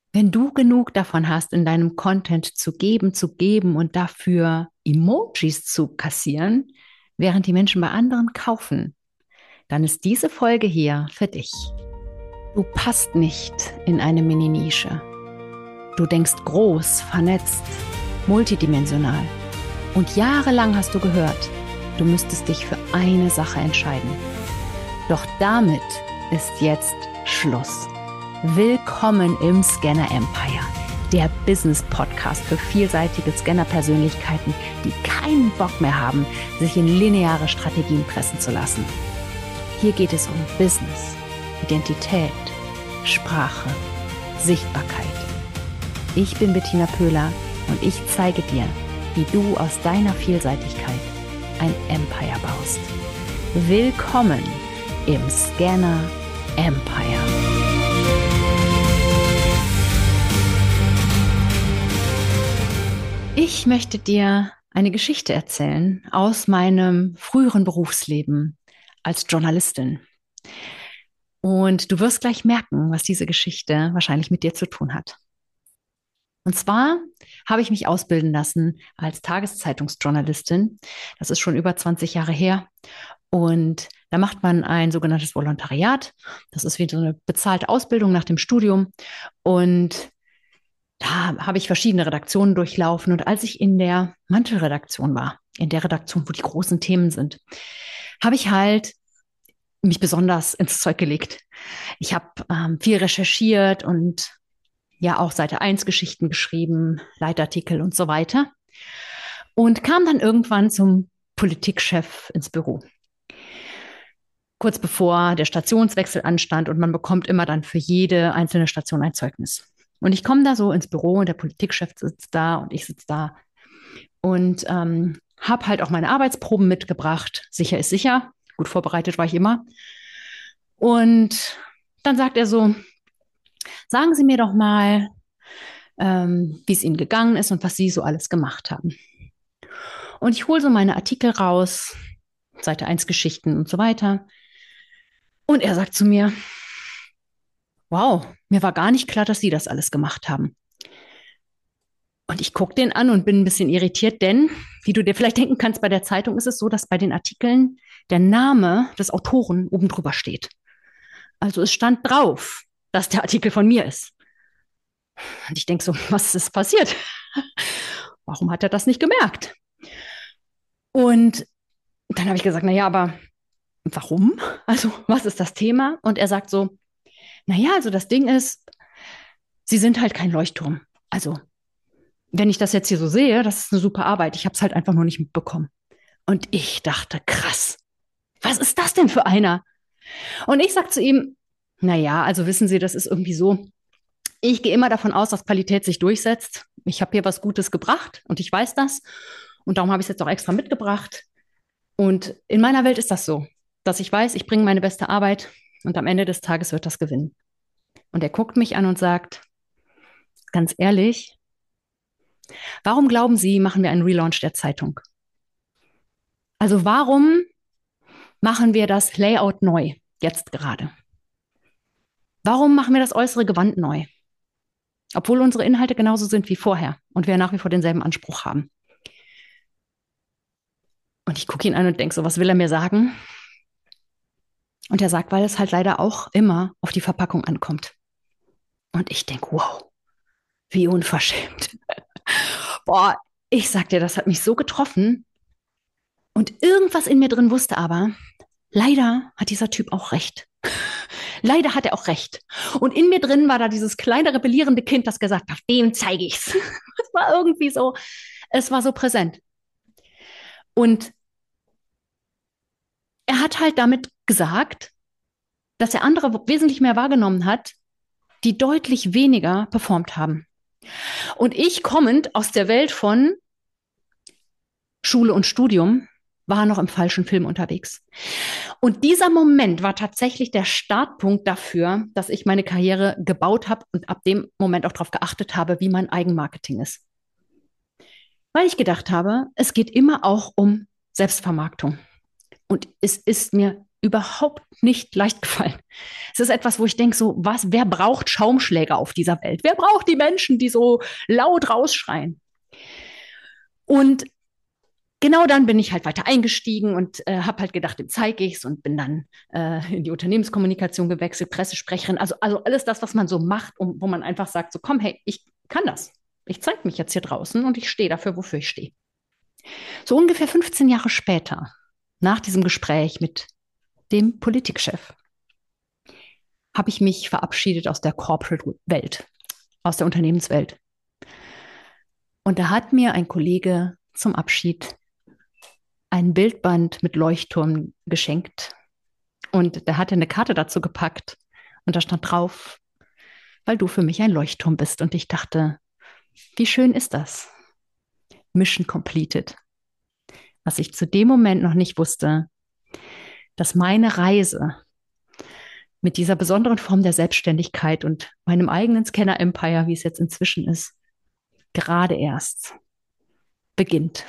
Wenn du genug davon hast, in deinem Content zu geben und dafür Emojis zu kassieren, während die Menschen bei anderen kaufen, dann ist diese Folge hier für dich. Du passt nicht in eine Mini-Nische. Du denkst groß, vernetzt, multidimensional. Und jahrelang hast du gehört, du müsstest dich für eine Sache entscheiden. Doch damit ist jetzt Schluss. Willkommen im Scanner Empire, der Business-Podcast für vielseitige Scanner-Persönlichkeiten, die keinen Bock mehr haben, sich in lineare Strategien pressen zu lassen. Hier geht es um Business, Identität, Sprache, Sichtbarkeit. Ich bin Bettina Pöhler und ich zeige dir, wie du aus deiner Vielseitigkeit ein Empire baust. Willkommen im Scanner Empire. Ich möchte dir eine Geschichte erzählen aus meinem früheren Berufsleben als Journalistin. Und du wirst gleich merken, was diese Geschichte wahrscheinlich mit dir zu tun hat. Und zwar habe ich mich ausbilden lassen als Tageszeitungsjournalistin. Das ist schon über 20 Jahre her. Und da macht man ein sogenanntes Volontariat. Das ist wie so eine bezahlte Ausbildung nach dem Studium. Und da habe ich verschiedene Redaktionen durchlaufen. Und als ich in der Mantelredaktion war, in der Redaktion, wo die großen Themen sind, habe ich halt mich besonders ins Zeug gelegt. Ich habe viel recherchiert und ja auch Seite 1 Geschichten geschrieben, Leitartikel und so weiter. Und kam dann irgendwann zum Politikchef ins Büro. Kurz bevor der Stationswechsel anstand und man bekommt immer dann für jede einzelne Station ein Zeugnis. Und ich komme da so ins Büro und der Politikchef sitzt da und ich sitze da und habe halt auch meine Arbeitsproben mitgebracht. Sicher ist sicher. Gut vorbereitet war ich immer. Und dann sagt er so, sagen Sie mir doch mal, wie es Ihnen gegangen ist und was Sie so alles gemacht haben. Und ich hole so meine Artikel raus, Seite 1 Geschichten und so weiter. Und er sagt zu mir, wow, mir war gar nicht klar, dass Sie das alles gemacht haben. Und ich gucke den an und bin ein bisschen irritiert, denn, wie du dir vielleicht denken kannst, bei der Zeitung ist es so, dass bei den Artikeln der Name des Autoren oben drüber steht. Also es stand drauf, dass der Artikel von mir ist. Und ich denke so, was ist passiert? Warum hat er das nicht gemerkt? Und dann habe ich gesagt, naja, aber warum? Also, was ist das Thema? Und er sagt so, naja, also das Ding ist, Sie sind halt kein Leuchtturm. Also, wenn ich das jetzt hier so sehe, das ist eine super Arbeit. Ich habe es halt einfach nur nicht mitbekommen. Und ich dachte, krass, was ist das denn für einer? Und ich sage zu ihm, naja, also wissen Sie, das ist irgendwie so, ich gehe immer davon aus, dass Qualität sich durchsetzt. Ich habe hier was Gutes gebracht und ich weiß das. Und darum habe ich es jetzt auch extra mitgebracht. Und in meiner Welt ist das so, dass ich weiß, ich bringe meine beste Arbeit und am Ende des Tages wird das gewinnen. Und er guckt mich an und sagt, ganz ehrlich, warum glauben Sie, machen wir einen Relaunch der Zeitung? Also warum machen wir das Layout neu, jetzt gerade? Warum machen wir das äußere Gewand neu? Obwohl unsere Inhalte genauso sind wie vorher und wir nach wie vor denselben Anspruch haben. Und ich gucke ihn an und denke so, was will er mir sagen? Und er sagt, weil es halt leider auch immer auf die Verpackung ankommt. Und ich denke, wow, wie unverschämt. Boah, ich sag dir, das hat mich so getroffen. Und irgendwas in mir drin wusste aber, leider hat dieser Typ auch recht. Leider hat er auch recht. Und in mir drin war da dieses kleine rebellierende Kind, das gesagt hat, dem zeige ich's. Es war irgendwie so, es war so präsent. Und er hat halt damit gesagt, dass er andere wesentlich mehr wahrgenommen hat, die deutlich weniger performt haben. Und ich kommend aus der Welt von Schule und Studium, war noch im falschen Film unterwegs. Und dieser Moment war tatsächlich der Startpunkt dafür, dass ich meine Karriere gebaut habe und ab dem Moment auch darauf geachtet habe, wie mein Eigenmarketing ist. Weil ich gedacht habe, es geht immer auch um Selbstvermarktung. Und es ist mir überhaupt nicht leicht gefallen. Es ist etwas, wo ich denke, so, wer braucht Schaumschläger auf dieser Welt? Wer braucht die Menschen, die so laut rausschreien? Und genau dann bin ich halt weiter eingestiegen und habe halt gedacht, dem zeige ich es und bin dann in die Unternehmenskommunikation gewechselt, Pressesprecherin, also alles das, was man so macht, wo man einfach sagt, so komm, hey, ich kann das. Ich zeige mich jetzt hier draußen und ich stehe dafür, wofür ich stehe. So ungefähr 15 Jahre später, nach diesem Gespräch mit dem Politikchef, habe ich mich verabschiedet aus der Corporate-Welt, aus der Unternehmenswelt. Und da hat mir ein Kollege zum Abschied ein Bildband mit Leuchtturm geschenkt. Und der hatte eine Karte dazu gepackt. Und da stand drauf, weil du für mich ein Leuchtturm bist. Und ich dachte, wie schön ist das? Mission completed. Was ich zu dem Moment noch nicht wusste, dass meine Reise mit dieser besonderen Form der Selbstständigkeit und meinem eigenen Scanner-Empire, wie es jetzt inzwischen ist, gerade erst beginnt.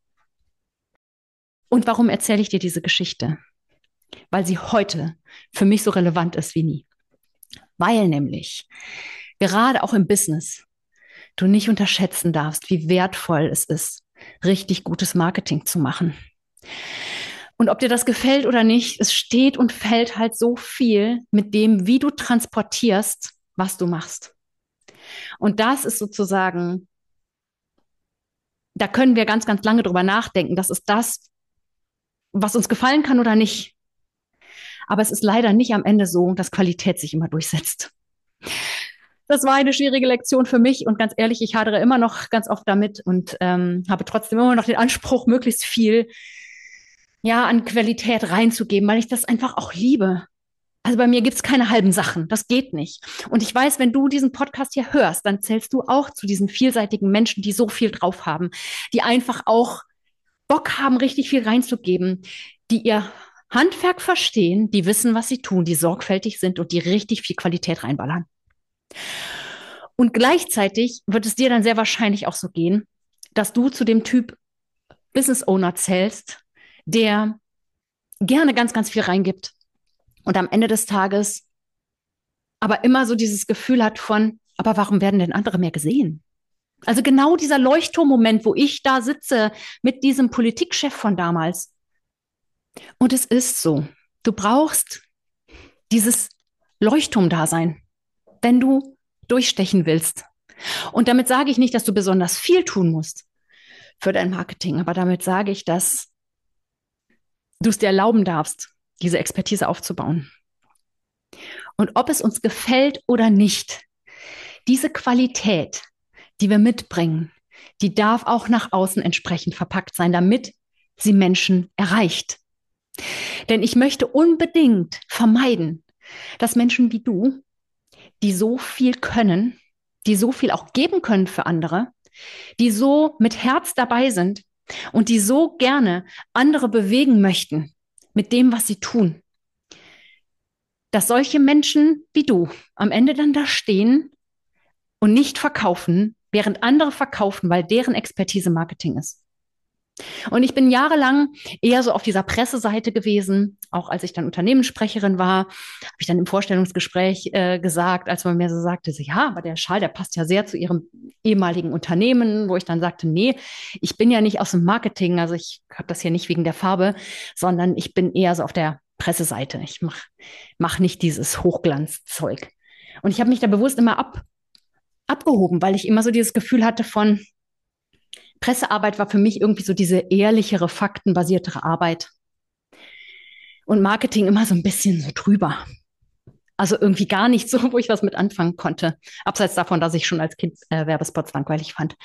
Und warum erzähle ich dir diese Geschichte? Weil sie heute für mich so relevant ist wie nie. Weil nämlich gerade auch im Business du nicht unterschätzen darfst, wie wertvoll es ist, richtig gutes Marketing zu machen. Und ob dir das gefällt oder nicht, es steht und fällt halt so viel mit dem, wie du transportierst, was du machst. Und das ist sozusagen, da können wir ganz, ganz lange drüber nachdenken. Das ist das, was uns gefallen kann oder nicht. Aber es ist leider nicht am Ende so, dass Qualität sich immer durchsetzt. Das war eine schwierige Lektion für mich und ganz ehrlich, ich hadere immer noch ganz oft damit und habe trotzdem immer noch den Anspruch, möglichst viel an Qualität reinzugeben, weil ich das einfach auch liebe. Also bei mir gibt's keine halben Sachen, das geht nicht. Und ich weiß, wenn du diesen Podcast hier hörst, dann zählst du auch zu diesen vielseitigen Menschen, die so viel drauf haben, die einfach auch Bock haben, richtig viel reinzugeben, die ihr Handwerk verstehen, die wissen, was sie tun, die sorgfältig sind und die richtig viel Qualität reinballern. Und gleichzeitig wird es dir dann sehr wahrscheinlich auch so gehen, dass du zu dem Typ Business Owner zählst, der gerne ganz, ganz viel reingibt und am Ende des Tages aber immer so dieses Gefühl hat von, aber warum werden denn andere mehr gesehen? Also genau dieser Leuchtturmmoment, wo ich da sitze mit diesem Politikchef von damals. Und es ist so, du brauchst dieses Leuchtturmdasein, wenn du durchstechen willst. Und damit sage ich nicht, dass du besonders viel tun musst für dein Marketing, aber damit sage ich, dass du es dir erlauben darfst, diese Expertise aufzubauen. Und ob es uns gefällt oder nicht, diese Qualität, die wir mitbringen, die darf auch nach außen entsprechend verpackt sein, damit sie Menschen erreicht. Denn ich möchte unbedingt vermeiden, dass Menschen wie du, die so viel können, die so viel auch geben können für andere, die so mit Herz dabei sind und die so gerne andere bewegen möchten mit dem, was sie tun, dass solche Menschen wie du am Ende dann da stehen und nicht verkaufen, während andere verkaufen, weil deren Expertise Marketing ist. Und ich bin jahrelang eher so auf dieser Presseseite gewesen, auch als ich dann Unternehmenssprecherin war, habe ich dann im Vorstellungsgespräch gesagt, als man mir so sagte, so, ja, aber der Schal, der passt ja sehr zu ihrem ehemaligen Unternehmen, wo ich dann sagte, nee, ich bin ja nicht aus dem Marketing, also ich habe das hier nicht wegen der Farbe, sondern ich bin eher so auf der Presseseite. Ich mach nicht dieses Hochglanzzeug. Und ich habe mich da bewusst immer abgehoben, weil ich immer so dieses Gefühl hatte von, Pressearbeit war für mich irgendwie so diese ehrlichere, faktenbasiertere Arbeit. Und Marketing immer so ein bisschen so drüber. Also irgendwie gar nicht so, wo ich was mit anfangen konnte. Abseits davon, dass ich schon als Kind Werbespots langweilig fand.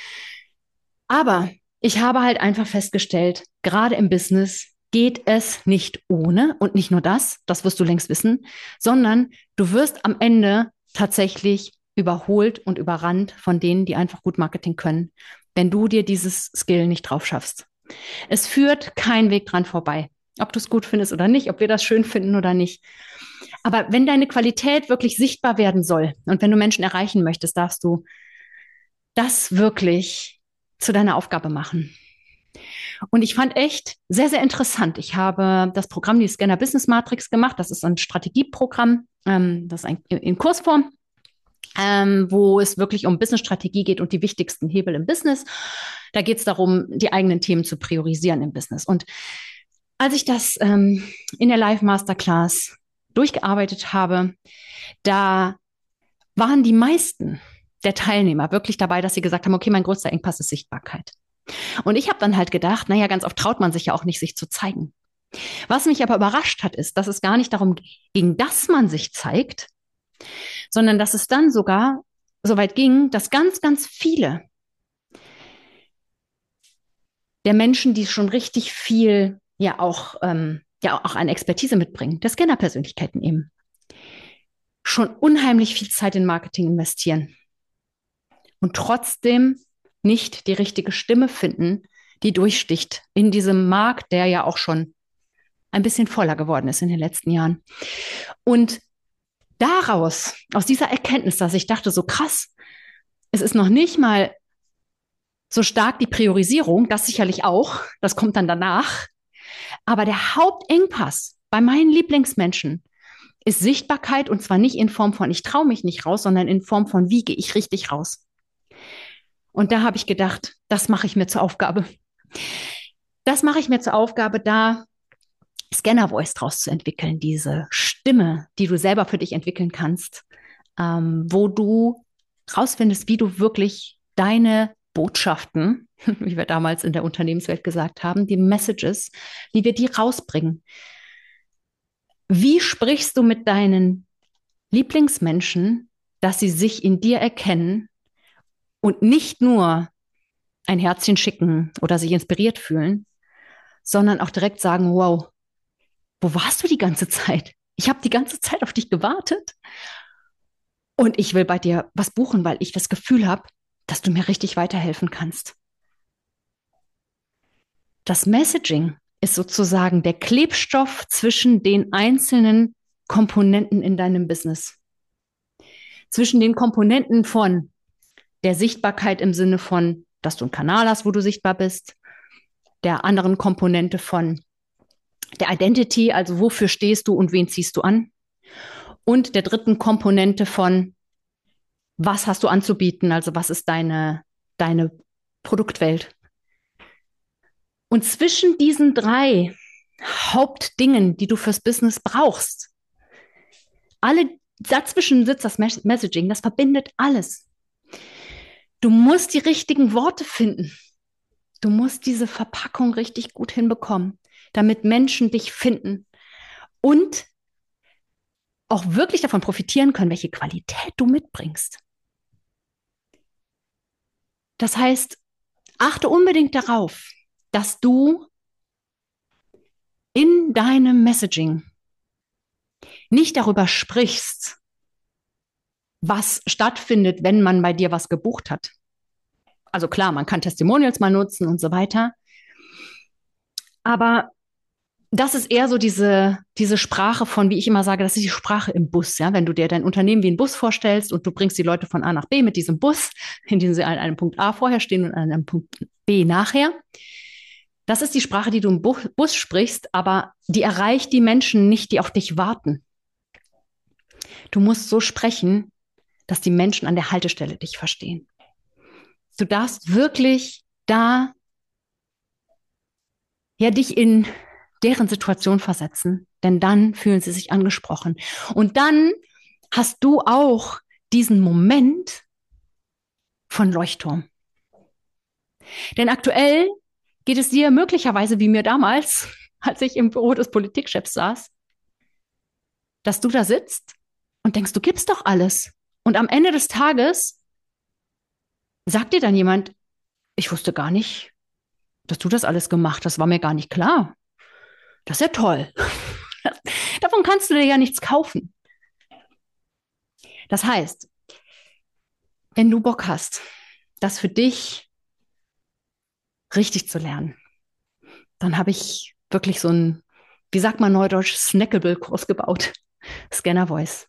Aber ich habe halt einfach festgestellt, gerade im Business geht es nicht ohne. Und nicht nur das wirst du längst wissen, sondern du wirst am Ende tatsächlich überholt und überrannt von denen, die einfach gut Marketing können, wenn du dir dieses Skill nicht drauf schaffst. Es führt kein Weg dran vorbei, ob du es gut findest oder nicht, ob wir das schön finden oder nicht. Aber wenn deine Qualität wirklich sichtbar werden soll und wenn du Menschen erreichen möchtest, darfst du das wirklich zu deiner Aufgabe machen. Und ich fand echt sehr, sehr interessant. Ich habe das Programm, die Scanner Business Matrix gemacht. Das ist ein Strategieprogramm, das ist in Kursform, wo es wirklich um Business-Strategie geht und die wichtigsten Hebel im Business. Da geht es darum, die eigenen Themen zu priorisieren im Business. Und als ich das in der Live-Masterclass durchgearbeitet habe, da waren die meisten der Teilnehmer wirklich dabei, dass sie gesagt haben, okay, mein größter Engpass ist Sichtbarkeit. Und ich habe dann halt gedacht, naja, ganz oft traut man sich ja auch nicht, sich zu zeigen. Was mich aber überrascht hat, ist, dass es gar nicht darum ging, dass man sich zeigt, sondern dass es dann sogar so weit ging, dass ganz, ganz viele der Menschen, die schon richtig viel ja auch eine Expertise mitbringen, der Scanner-Persönlichkeiten eben, schon unheimlich viel Zeit in Marketing investieren und trotzdem nicht die richtige Stimme finden, die durchsticht in diesem Markt, der ja auch schon ein bisschen voller geworden ist in den letzten Jahren. Und daraus, aus dieser Erkenntnis, dass ich dachte, so krass, es ist noch nicht mal so stark die Priorisierung, das sicherlich auch, das kommt dann danach. Aber der Hauptengpass bei meinen Lieblingsmenschen ist Sichtbarkeit, und zwar nicht in Form von, ich traue mich nicht raus, sondern in Form von, wie gehe ich richtig raus. Und da habe ich gedacht, das mache ich mir zur Aufgabe. Das mache ich mir zur Aufgabe, da Scanner Voice draus zu entwickeln, diese Stimme, die du selber für dich entwickeln kannst, wo du rausfindest, wie du wirklich deine Botschaften, wie wir damals in der Unternehmenswelt gesagt haben, die Messages, wie wir die rausbringen. Wie sprichst du mit deinen Lieblingsmenschen, dass sie sich in dir erkennen und nicht nur ein Herzchen schicken oder sich inspiriert fühlen, sondern auch direkt sagen, wow, wo warst du die ganze Zeit? Ich habe die ganze Zeit auf dich gewartet und ich will bei dir was buchen, weil ich das Gefühl habe, dass du mir richtig weiterhelfen kannst. Das Messaging ist sozusagen der Klebstoff zwischen den einzelnen Komponenten in deinem Business. Zwischen den Komponenten von der Sichtbarkeit im Sinne von, dass du einen Kanal hast, wo du sichtbar bist, der anderen Komponente von der Identity, also wofür stehst du und wen ziehst du an, und der dritten Komponente von, was hast du anzubieten, also was ist deine Produktwelt. Und zwischen diesen drei Hauptdingen, die du fürs Business brauchst, alle dazwischen sitzt das Messaging, das verbindet alles. Du musst die richtigen Worte finden. Du musst diese Verpackung richtig gut hinbekommen, damit Menschen dich finden und auch wirklich davon profitieren können, welche Qualität du mitbringst. Das heißt, achte unbedingt darauf, dass du in deinem Messaging nicht darüber sprichst, was stattfindet, wenn man bei dir was gebucht hat. Also klar, man kann Testimonials mal nutzen und so weiter. Aber das ist eher so diese Sprache von, wie ich immer sage, das ist die Sprache im Bus. Ja? Wenn du dir dein Unternehmen wie ein Bus vorstellst und du bringst die Leute von A nach B mit diesem Bus, in dem sie an einem Punkt A vorher stehen und an einem Punkt B nachher. Das ist die Sprache, die du im Bus sprichst, aber die erreicht die Menschen nicht, die auf dich warten. Du musst so sprechen, dass die Menschen an der Haltestelle dich verstehen. Du darfst wirklich da ja dich in deren Situation versetzen, denn dann fühlen sie sich angesprochen. Und dann hast du auch diesen Moment von Leuchtturm. Denn aktuell geht es dir möglicherweise wie mir damals, als ich im Büro des Politikchefs saß, dass du da sitzt und denkst, du gibst doch alles. Und am Ende des Tages sagt dir dann jemand, ich wusste gar nicht, dass du das alles gemacht hast, war mir gar nicht klar. Das ist ja toll. Davon kannst du dir ja nichts kaufen. Das heißt, wenn du Bock hast, das für dich richtig zu lernen, dann habe ich wirklich so ein, wie sagt man neudeutsch, Snackable-Kurs gebaut. Scanner Voice.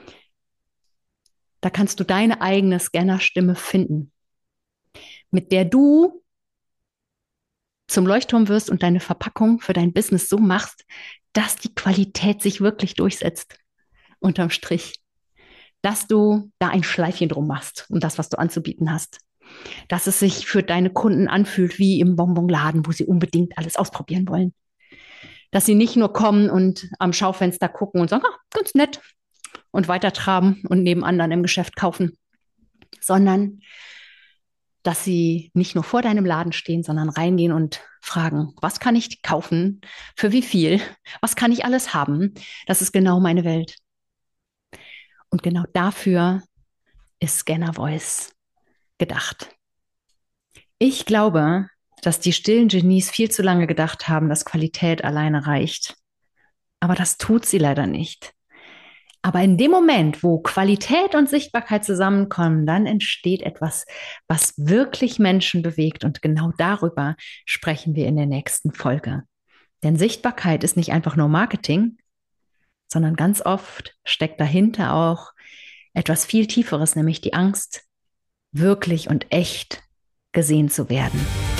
Da kannst du deine eigene Scanner-Stimme finden, mit der du zum Leuchtturm wirst und deine Verpackung für dein Business so machst, dass die Qualität sich wirklich durchsetzt, unterm Strich. Dass du da ein Schleifchen drum machst um das, was du anzubieten hast. Dass es sich für deine Kunden anfühlt wie im Bonbonladen, wo sie unbedingt alles ausprobieren wollen. Dass sie nicht nur kommen und am Schaufenster gucken und sagen, ah, ganz nett und weitertraben und neben anderen im Geschäft kaufen, sondern dass sie nicht nur vor deinem Laden stehen, sondern reingehen und fragen, was kann ich kaufen, für wie viel, was kann ich alles haben. Das ist genau meine Welt. Und genau dafür ist Scanner Voice gedacht. Ich glaube, dass die stillen Genies viel zu lange gedacht haben, dass Qualität alleine reicht. Aber das tut sie leider nicht. Aber in dem Moment, wo Qualität und Sichtbarkeit zusammenkommen, dann entsteht etwas, was wirklich Menschen bewegt. Und genau darüber sprechen wir in der nächsten Folge. Denn Sichtbarkeit ist nicht einfach nur Marketing, sondern ganz oft steckt dahinter auch etwas viel Tieferes, nämlich die Angst, wirklich und echt gesehen zu werden.